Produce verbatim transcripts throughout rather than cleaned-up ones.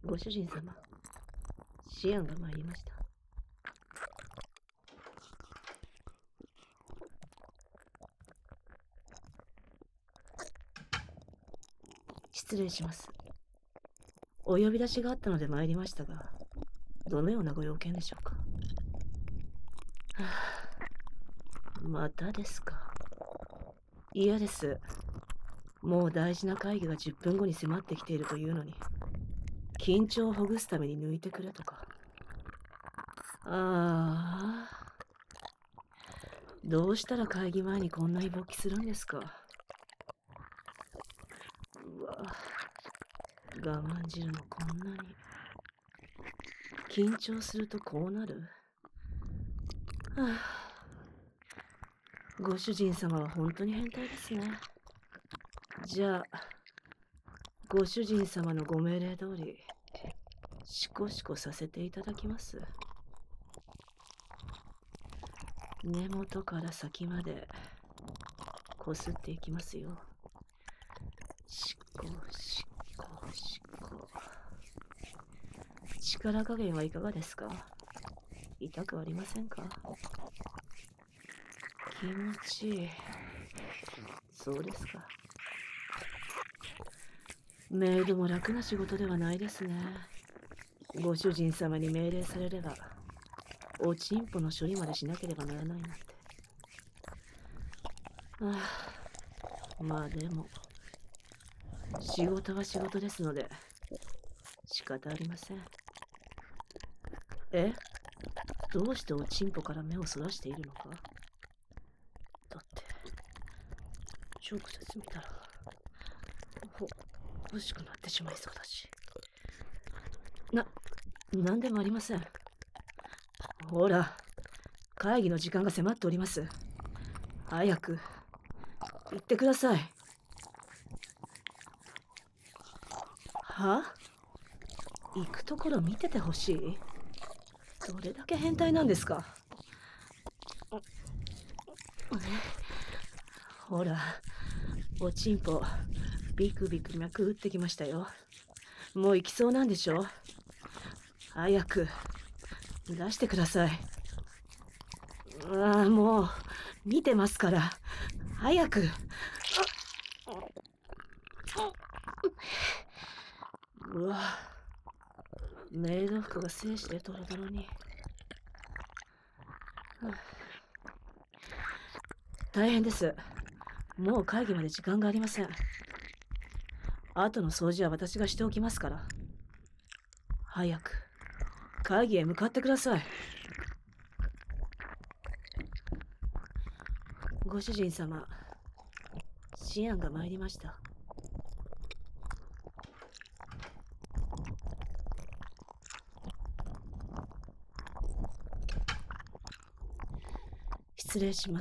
ご主人様、思案が参りました。失礼します。お呼び出しがあったので参りましたが、どのようなご用件でしょうか。はあ、またですか。嫌です。もう大事な会議がじゅっぷんごに迫ってきているというのに、緊張をほぐすために抜いてくれとか。ああ。どうしたら会議前にこんなに勃起するんですか。うわ、我慢汁もこんなに。緊張するとこうなる。はあ、ご主人様は本当に変態ですね。じゃあ、ご主人様のご命令通り、シコシコさせていただきます。根元から先までこすっていきますよ。しこしこしこ。力加減はいかがですか。痛くありませんか。気持ちいい。そうですか。メイドも楽な仕事ではないですね。ご主人様に命令されれば、おちんぽの処理までしなければならないなんて。ああ、まあでも、仕事は仕事ですので、仕方ありません。え？どうしておちんぽから目をそらしているのか。だって、直接見たら、ほ、欲しくなってしまいそうだし。な、なんでもありません。ほら、会議の時間が迫っております。早く、行ってください。は？行くところ見ててほしい？どれだけ変態なんですか。ほら、おちんぽ、ビクビク脈打ってきましたよ。もう行きそうなんでしょ。早く、出してください。ああ、もう、見てますから。早く。うわ、メイド服が精子でドロドロに。大変です。もう会議まで時間がありません。後の掃除は私がしておきますから。早く、会議へ向かってください。ご主人様、思案が参りました。失礼します。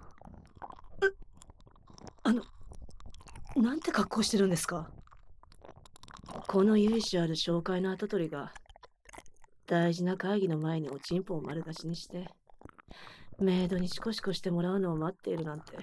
あの、なんて格好してるんですか。この由緒ある紹介の跡取りが、大事な会議の前におちんぽを丸出しにして、メイドにシコシコしてもらうのを待っているなんて。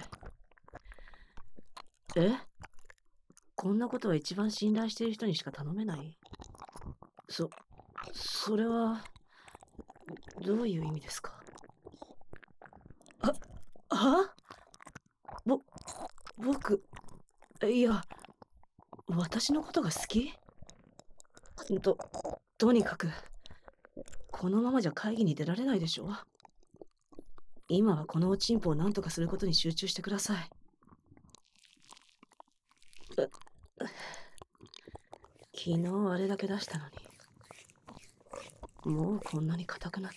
え？こんなことは一番信頼している人にしか頼めない？そ、それは、どういう意味ですか。は、は？ぼ、僕、いや、私のことが好き？と、とにかく、このままじゃ会議に出られないでしょ。今はこのおちんぽを何とかすることに集中してください。昨日あれだけ出したのに、もうこんなに硬くなって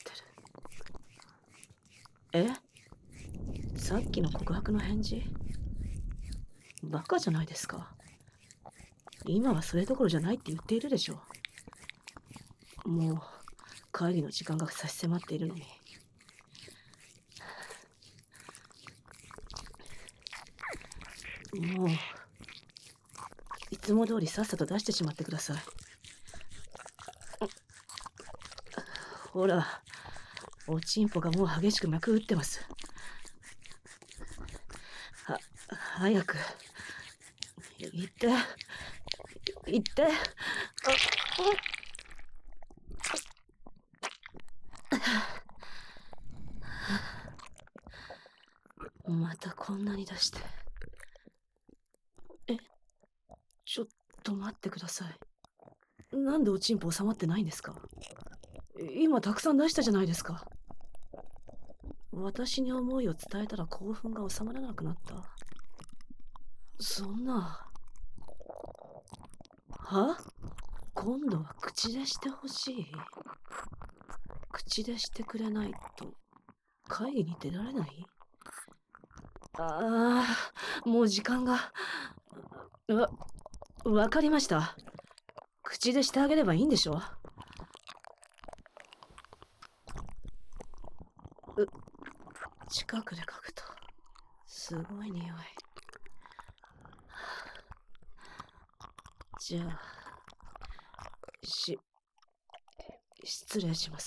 る。え？さっきの告白の返事？バカじゃないですか。今はそれどころじゃないって言っているでしょ。もう会議の時間が差し迫っているのに。もういつも通りさっさと出してしまってください。ほら、おちんぽがもう激しく脈打ってます。は、早く行って行って。 またこんなに出して。え、ちょっと待ってください。なんでおちんぽ収まってないんですか？今たくさん出したじゃないですか。私に思いを伝えたら興奮が収まらなくなった。そんな。は？今度は口でしてほしい。口でしてくれないと会議に出られない？ああ、もう時間が。わ、わかりました。口でしてあげればいいんでしょ？う、近くで嗅ぐと、すごい匂い。じゃあ、し、失礼します。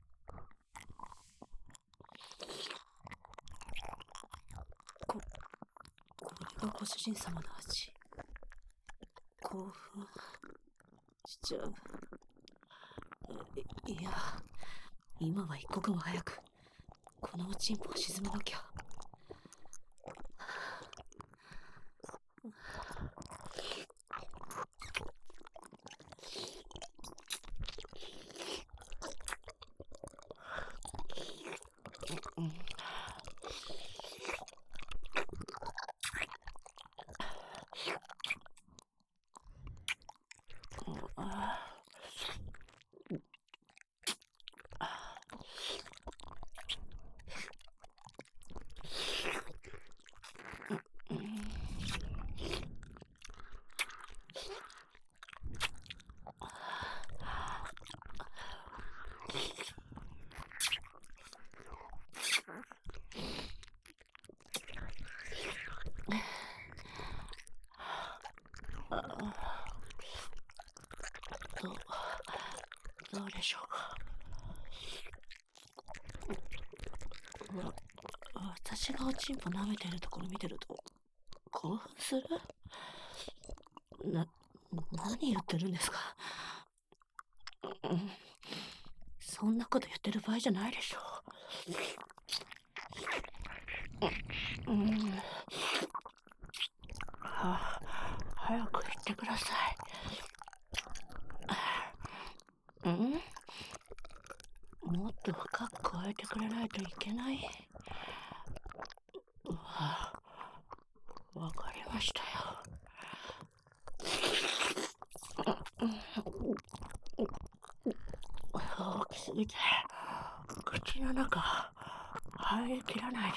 こ、これがご主人様の味。興奮しちゃう。い、いや、今は一刻も早く、このおちんぽを沈めなきゃ。うん。どう、どうでしょうか。わ、私がおちんぽ舐めてるところ見てると興奮する？な、何言ってるんですか？うん、そんなこと言ってる場合じゃないでしょう。うん、は、早く言ってください。うん？もっと深く加えてくれないといけない。わ、わかりましたよ。大きすぎて口の中入りきらないです。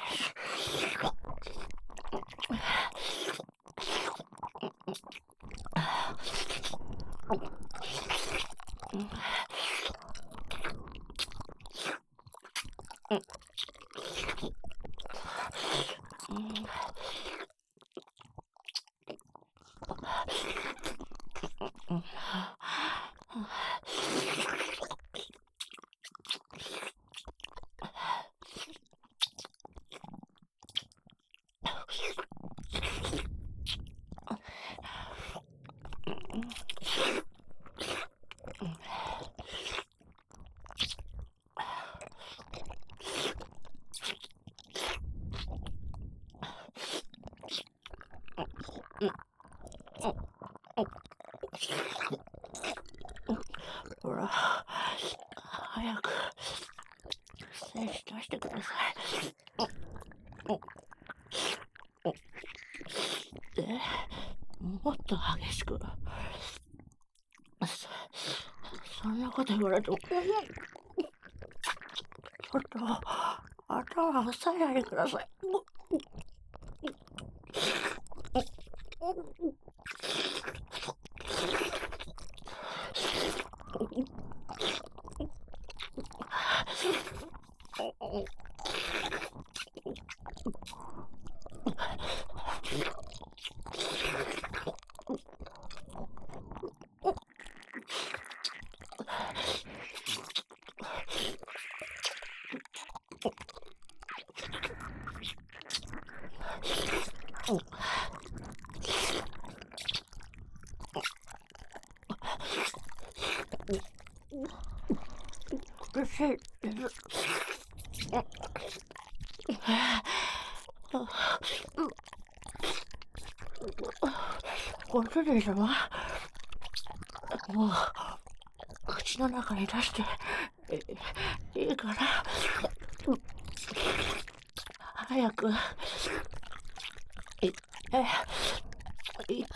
ほら、早く精子出してください。で、もっと激しく。そ、そんなこと言われても、ちょっと頭押さえないでください。 苦しいです。ご主人様、もう口の中に出していいから、早く行って行って。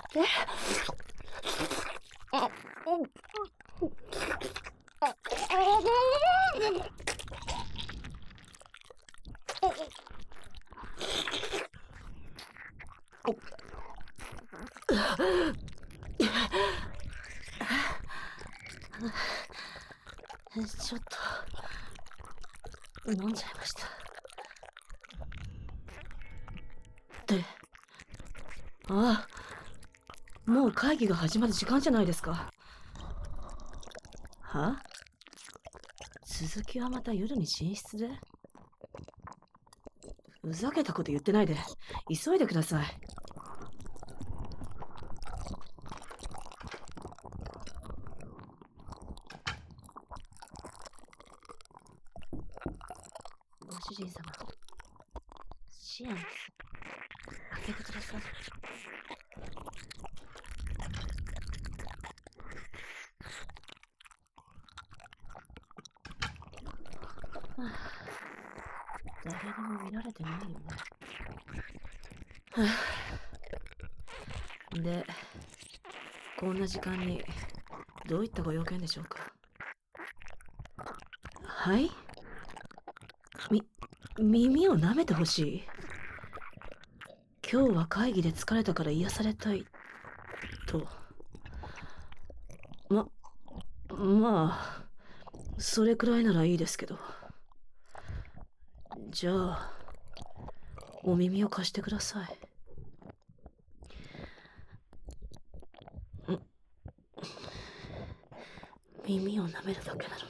ちょっと飲んじゃいました。で、ああ、もう会議が始まる時間じゃないですか。は？続きはまた夜に寝室で？ふざけたこと言ってないで、急いでください。ご主人様、シアンです。開けてください。はあ、誰にも見られてないよね。はあ、で、こんな時間にどういったご用件でしょうか。はい？み、耳を舐めてほしい？今日は会議で疲れたから癒されたいと。ま、まあ、それくらいならいいですけど。じゃあ、お耳を貸してください。ん耳を舐めるだけな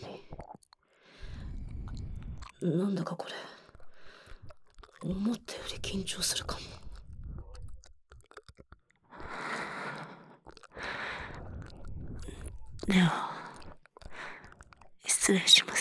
のに。なんだかこれ、思ったより緊張するかも。では、失礼します。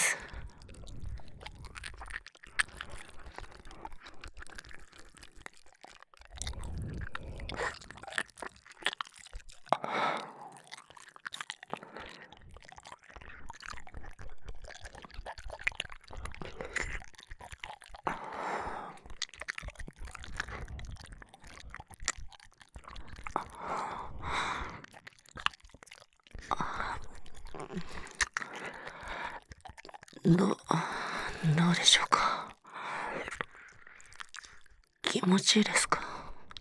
ど、どうでしょうか。気持ちいいですか。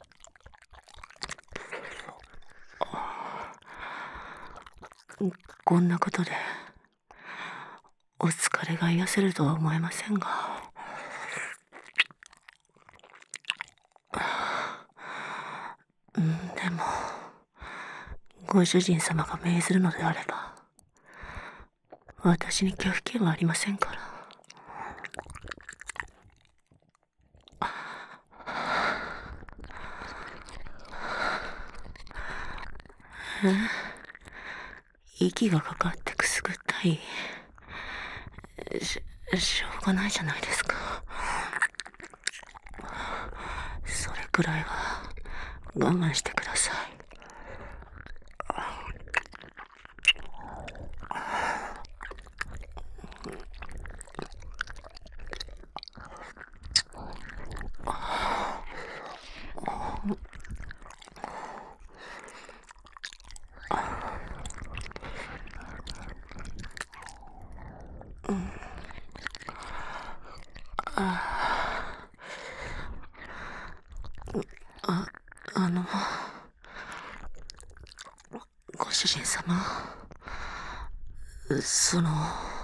こんなことでお疲れが癒せるとは思えませんが。でもご主人様が命ずるのであれば、私に拒否権はありませんから。え？息がかかってくすぐったい。し、しょうがないじゃないですか。それくらいは我慢してください。あ、あの、ご主人様、その、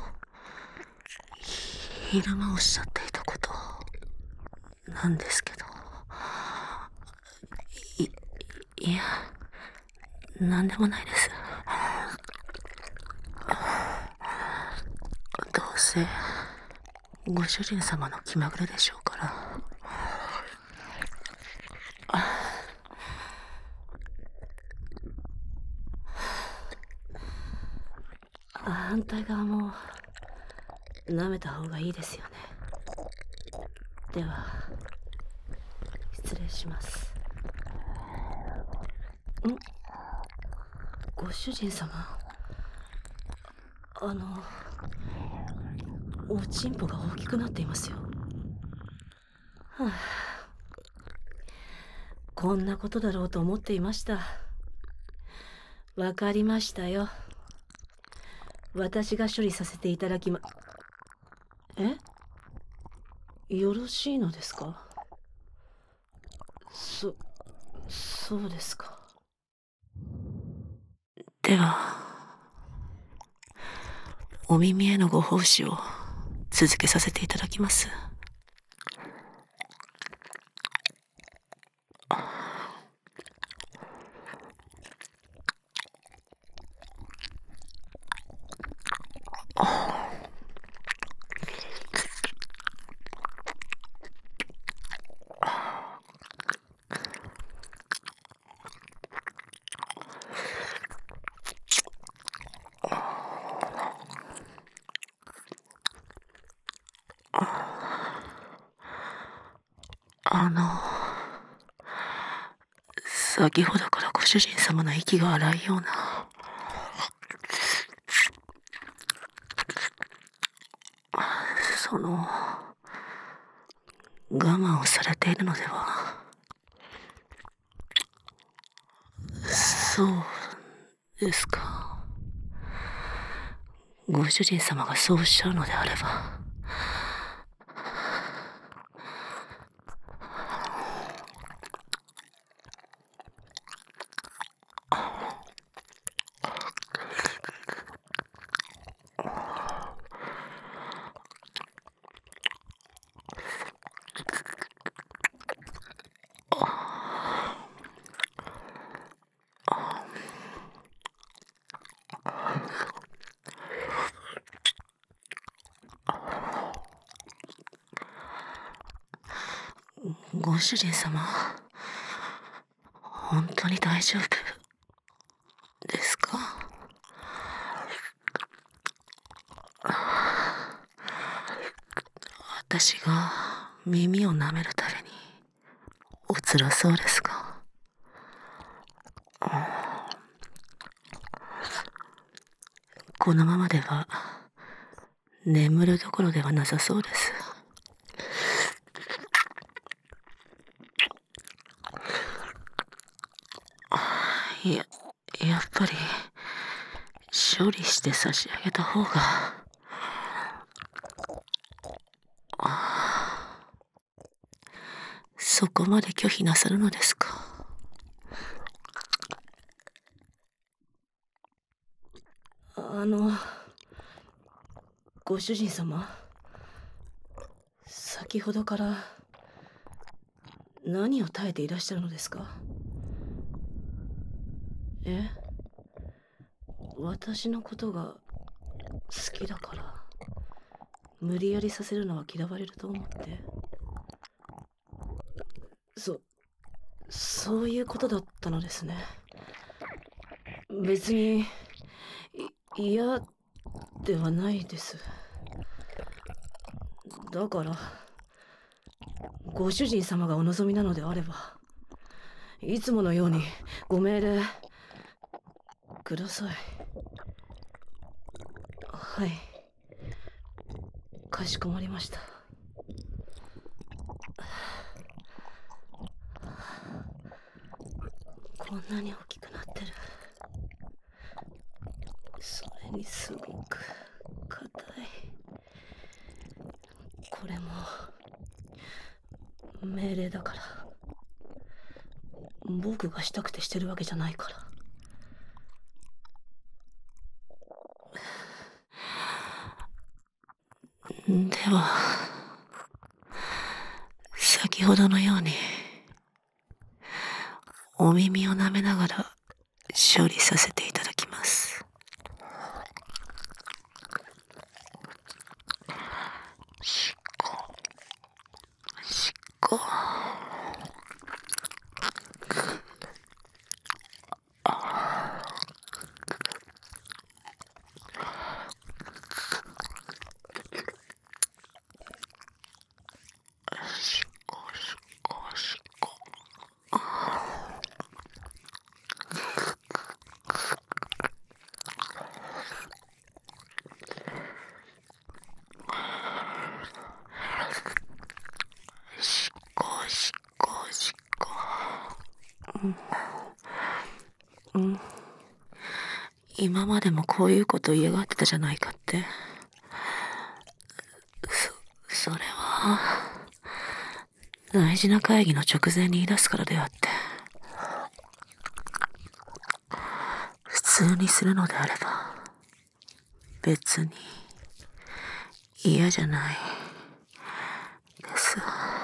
昼間おっしゃっていたことなんですけど、い、いや、なんでもないです。どうせ、ご主人様の気まぐれでしょうから。 反対側も舐めた方がいいですよね。では失礼します。んご主人様、あのおちんぽが大きくなっていますよ。はあ、こんなことだろうと思っていました。わかりましたよ。私が処理させていただきま。え？よろしいのですか？そ、そうですか。では、お耳へのご奉仕を続けさせていただきます。あの、先ほどからご主人様の息が荒いような。その、我慢をされているのでは。そうですか。ご主人様がそうおっしゃるのであれば。ご主人様、本当に大丈夫ですか？私が耳を舐めるたびにお辛そうですが。このままでは眠るどころではなさそうです。いや、やっぱり処理して差し上げた方が。そこまで拒否なさるのですか？あの、ご主人様、先ほどから何を耐えていらっしゃるのですか？え？私のことが好きだから無理やりさせるのは嫌われると思って。そ、そういうことだったのですね。別に嫌ではないです。だからご主人様がお望みなのであれば、いつものようにご命令ください。はい、かしこまりました。こんなに大きくなってる。それにすごく硬い。これも命令だから。僕がしたくてしてるわけじゃないから。では、先ほどのようにお耳を舐めながら処理させていただきます。しっこ、しっこ。 うん。今までもこういうこと嫌がってたじゃないかって。そ、それは、大事な会議の直前に言い出すからであって。普通にするのであれば、別に嫌じゃないです。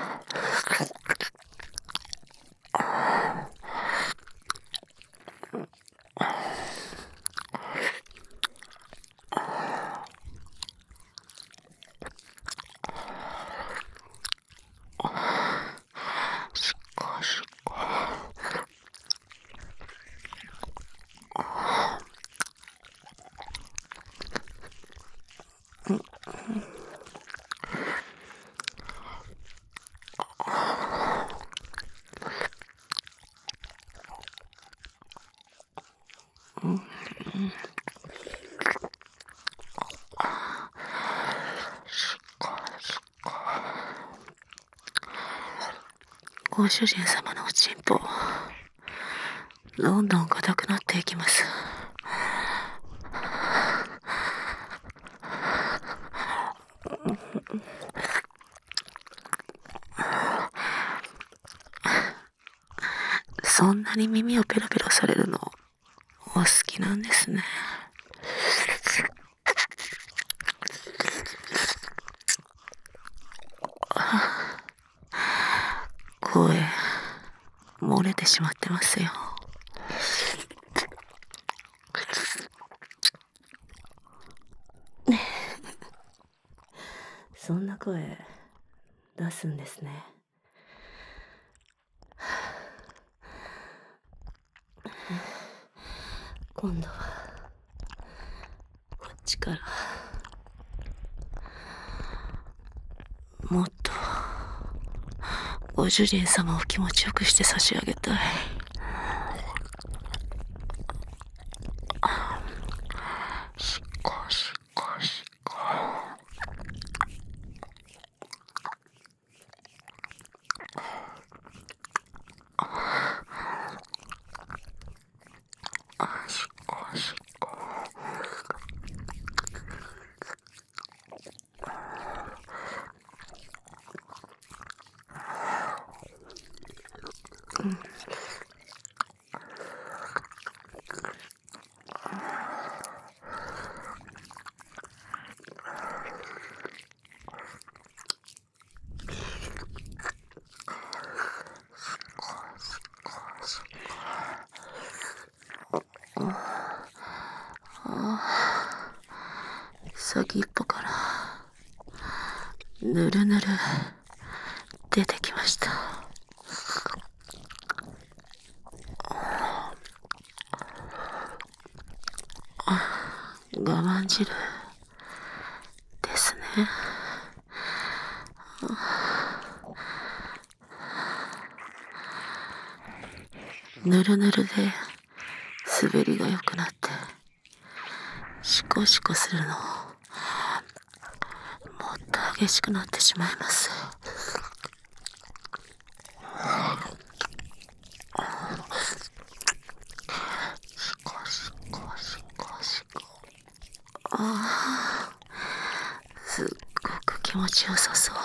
しかしご主人様のおちんぽ、どんどん硬くなっていきます。そんなに耳をペロペロされるのお好きなんですね。声漏れてしまってますよ。 そんな声出すんですね。今度はこっちからもっとご主人様を気持ちよくして差し上げたい。 しかしかしか。しかしか。うん。先っぽからぬるぬる出てきました。我慢汁ですね。ぬるぬるで滑りが良くなってシコシコするのもっと激しくなってしまいます。ああ、すっごく気持ちよさそう。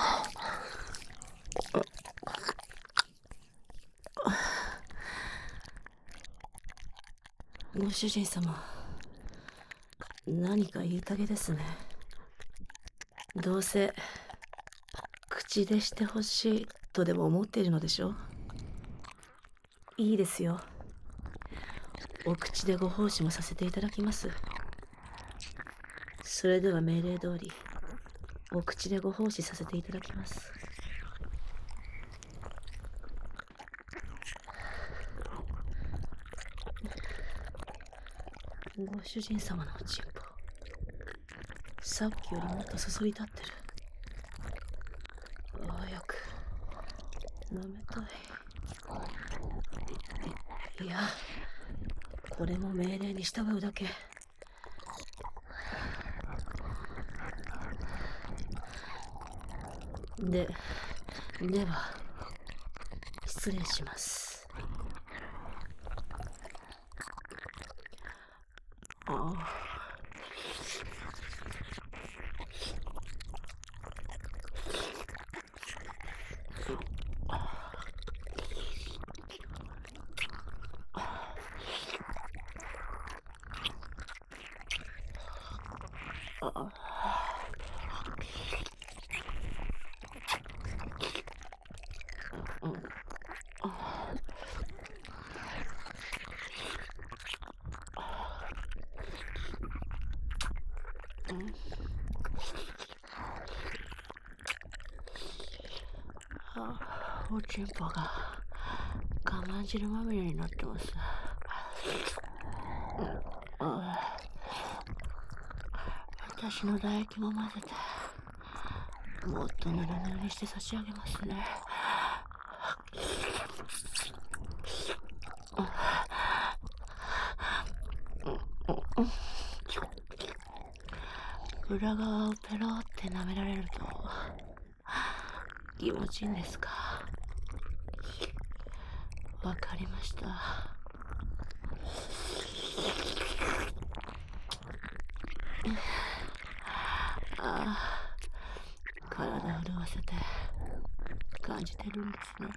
ご主人様、何か言いたげですね。どうせ口でしてほしいとでも思っているのでしょ。いいですよ。お口でご奉仕もさせていただきます。それでは命令通りお口でご奉仕させていただきます。ご主人様のおちんぽ、さっきよりもっとそそり立ってる。早く舐めたい。いや、これも命令に従うだけ。で、では失礼します。 ああ、うん、うん、あおちんぽが我慢汁まみれになってます。あ私の唾液も混ぜて、もっとぬるぬるにして差し上げますね。裏側をペロって舐められると気持ちいいんですか？わかりました。ああ、体震わせて感じてるんですね。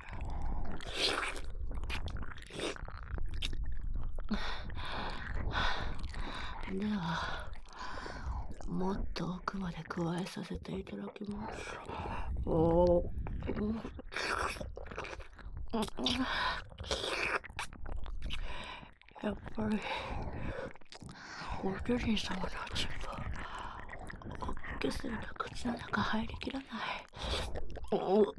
では、もっと奥まで加えさせていただきます。おお、やっぱりご主人様のチンポ、おっきすぎて口の中入りきらない。お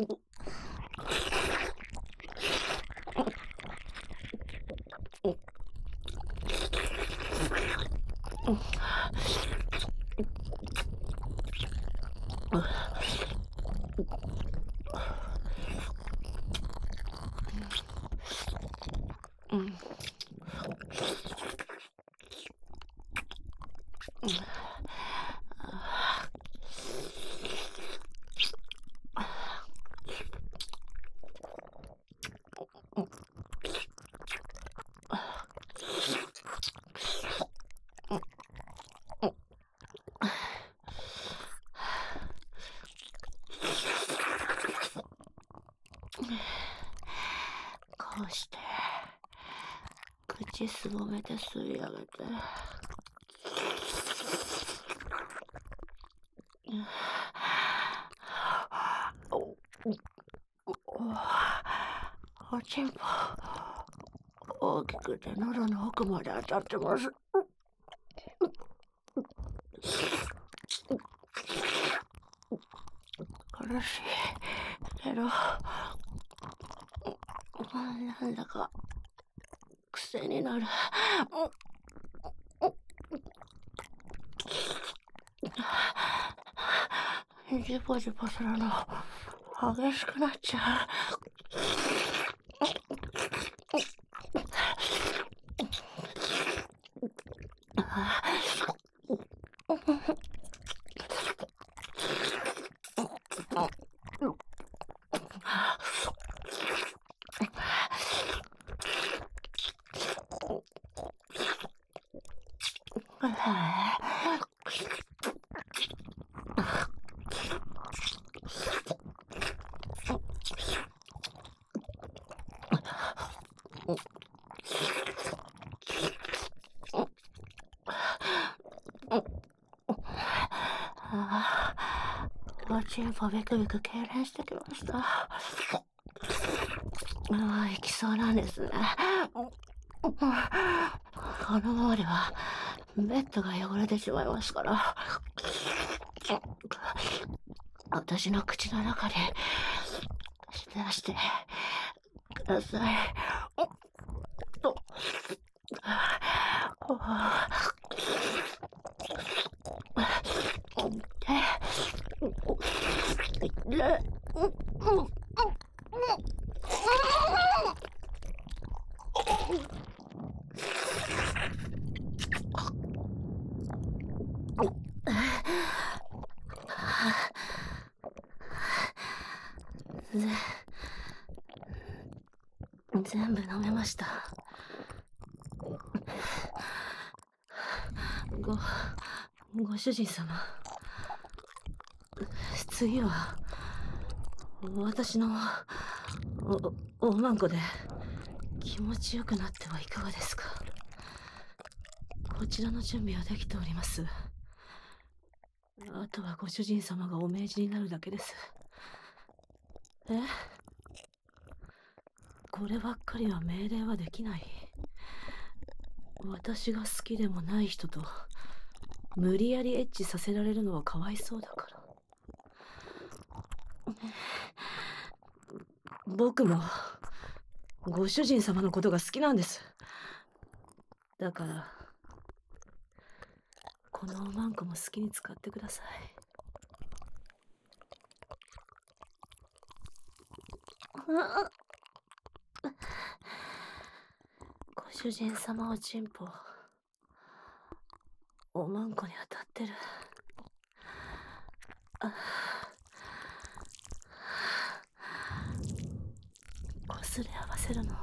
うん。こうして口すぼめて吸い上げて、おおおちんぽ大きくて喉の奥まで当たってます。苦しいけど、なんだか癖になる。ジュポジュポするの激しくなっちゃあおちんぽビクビク痙攣してきました。ああ、行きそうなんですね。このままではベッドが汚れてしまいますから、私の口の中で出してください。全部飲めました。 ご、ご主人様。次は、私のお、おまんこで気持ちよくなってはいかがですか。こちらの準備はできております。あとはご主人様がお命じになるだけです。え？こればっかりは命令はできない。私が好きでもない人と無理やりエッチさせられるのはかわいそうだから。僕もご主人様のことが好きなんです。だからこのおまんこも好きに使ってください。ご主人様はチンポおまんこに当たってる。あ、こすり合わせるの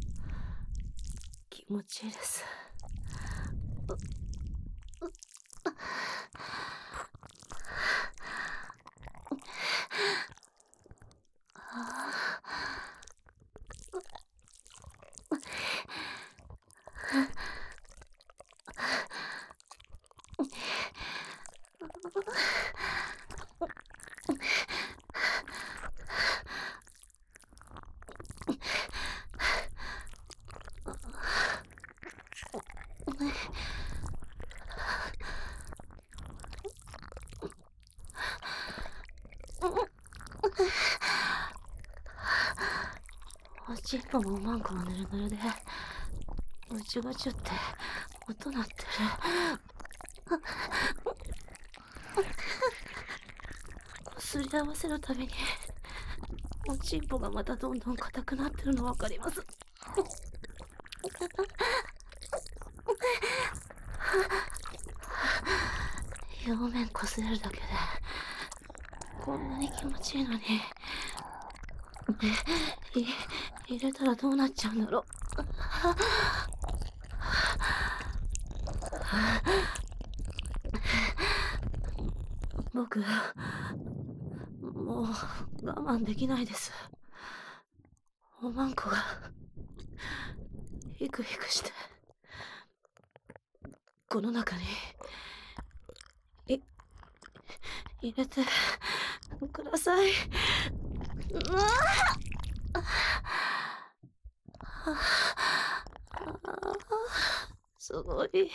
気持ちいいです。おちんぽもおまんこもぬるぬるでぐちゅぐちゅって音鳴ってる。こすり合わせるたびにおちんぽがまたどんどん硬くなってるのわかります。表面こすれるだけでこんなに気持ちいいのに、い入れたらどうなっちゃうんだろう。僕もう我慢できないです。おまんこがヒクヒクしてこの中にい入れてください。うわすごい。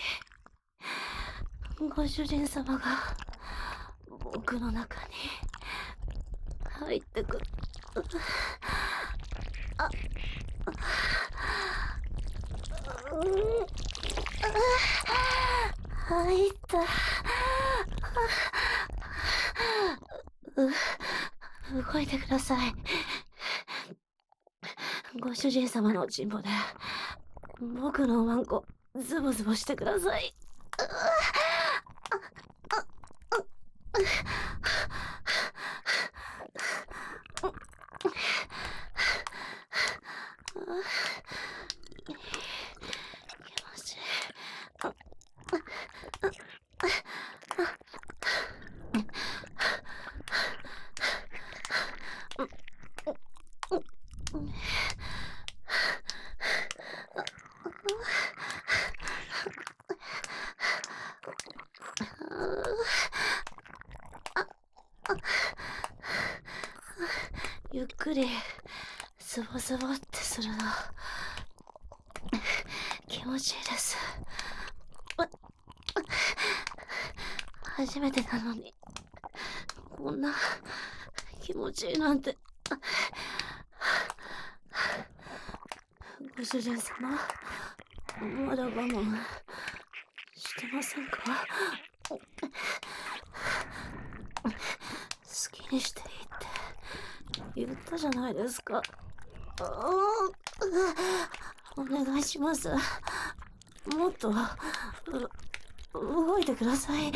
ご主人様が僕の中に入ってくる。あ、うん、入った。う動いてください。ご主人様のおちんぽで僕のおまんこズボズボしてください。ゆっくりズボズボってするの気持ちいいです。初めてなのにこんな気持ちいいなんて。ご主人様まだ我慢してませんか。好きにしていいって言ったじゃないですか。お願いします。もっと動いてください。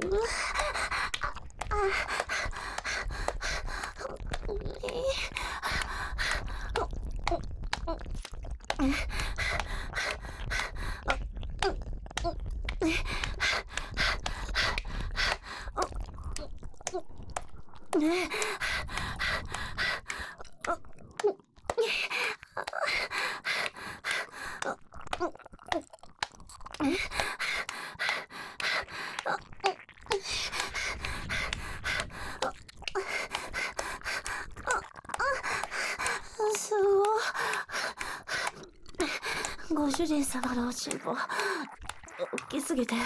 すごい。ご主人様のおちんぽ大きすぎて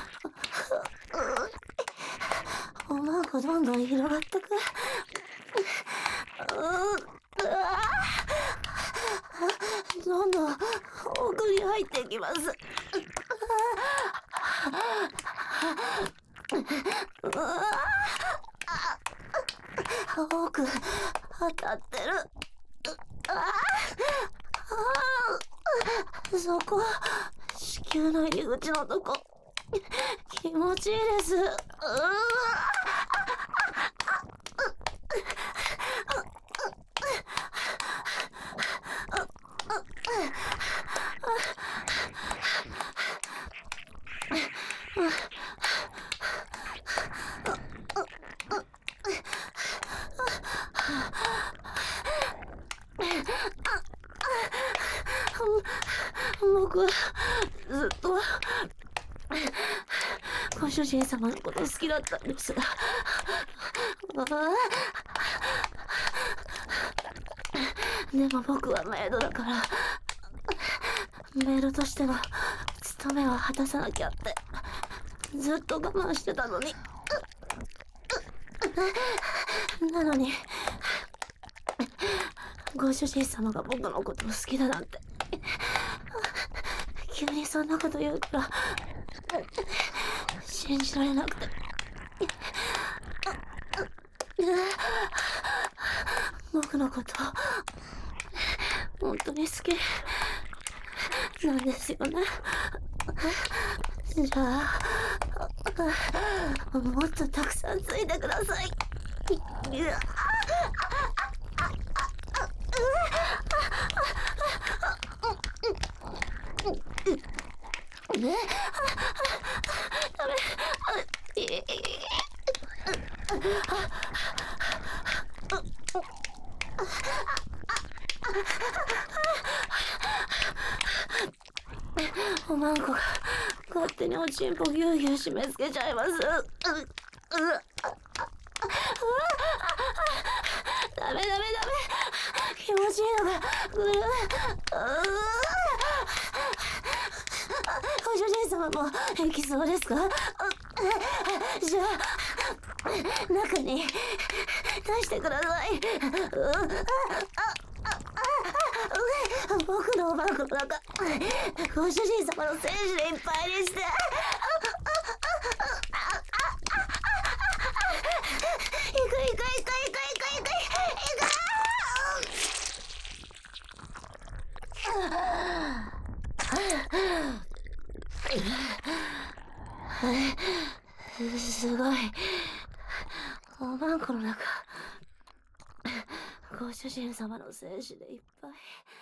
おまんこどんどん広がってく。どんどん奥に入っていきます。奥当たってる。そこ子宮の入り口のとこ気持ちいいです。僕はずっとご主人様のこと好きだったんですが、でも僕はメイドだからメイドとしての務めを果たさなきゃってずっと我慢してたのに、なのにご主人様が僕のことを好きだなんて急にそんなこと言うから信じられなくて、僕のこと本当に好きなんですよね。じゃあもっとたくさんついてください。ね、ダメ。おまんこが勝手におちんぽぎゅうぎゅう締め付けちゃいます。ダメダメダメ、気持ちいいのが来る。ご主人様も平気そうですか？じゃあ中に出してください。僕のおばあこの中ご主人様の精子でいっぱいにして、いくいくいくいくいくいくいくすごい。おまんこの中ご主人様の精子でいっぱい。